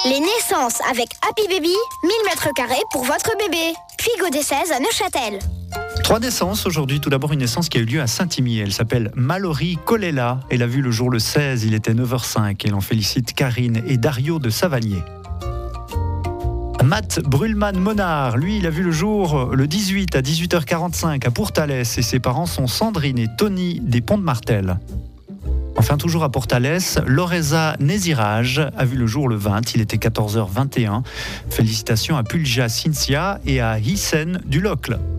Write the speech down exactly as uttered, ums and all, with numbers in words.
Les naissances avec Happy Baby, mille mètres carrés pour votre bébé. Puis Godet seize à Neuchâtel. Trois naissances aujourd'hui. Tout d'abord, une naissance qui a eu lieu à Saint-Imier. Elle s'appelle Mallory Colella. Elle a vu le jour le seize, il était neuf heures cinq. Elle en félicite Karine et Dario de Savagnier. Matt Brulman-Monard, lui, il a vu le jour le dix-huit à dix-huit heures quarante-cinq à Pourtalès et ses parents sont Sandrine et Tony des Ponts de Martel. Enfin, toujours à Pourtalès, Loreza Nézirage a vu le jour le vingt, il était quatorze heures vingt et un. Félicitations à Pulja Cynthia et à Hissen du Locle.